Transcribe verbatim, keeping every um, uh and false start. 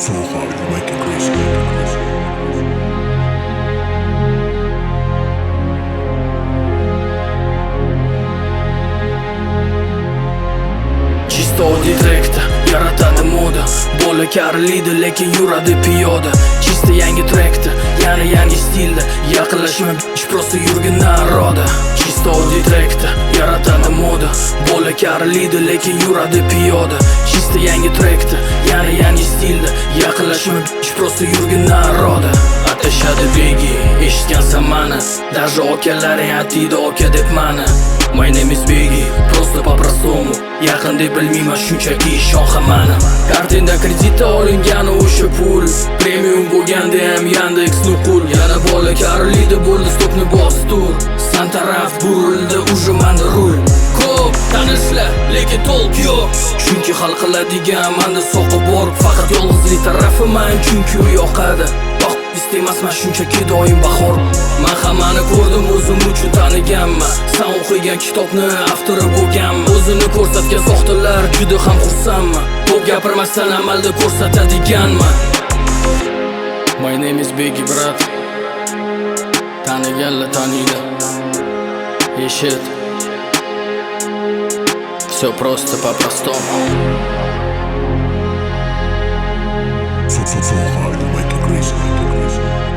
So hard, you make it crazy. Чисто oddiy trekda yaratadi moda. Bola kariliydi lekin yuradi piyoda. Чисто yangi trekda, yana yangi stilda. Yaqinlashma bitch, просто yurgin naroda. Чисто oddiy trekda yaratadi moda. Bola kariliydi lekin yuradi piyoda. Чисто yangi trekda, yana yangi stilda. Yaqinlashma bitch, просто yurgin naroda. Atashadi begi, eshitgansan mani. Даже okalaring atiydi oka deb mani. My name is Biggie, просто по-простому. Yaqin deb bilmayman, shunchaki ishon hammani. Kartinda kreditda olingani o'sha pul, premium bo'lganda ham Yandex nuqul. Yana bola kariliydi, bo'ldi stopni bos tur. San taraf burildi, уже manda rul. Ko'p tanishlar, lekin to'lq yo'q. Chunki hal qiladigan manda soqi bor. Faqat yolg'izlik tarafi man, chunki u yoqadi. Emasman shunchaki doim bahor. Men hammani ko'rdim, o'zim uchun taniganman. Sen o'qigan kitobni avtori bo'lganman. O'zini ko'rsatgan soxtalar juda ham xursandman. Ko'p gapirmasdan amalda ko'rsatadiganman. My name is Biggie, brat. Taniganlar taniydi. Eshit. Всё просто по-простому. So, so, so hard, you make it crazy.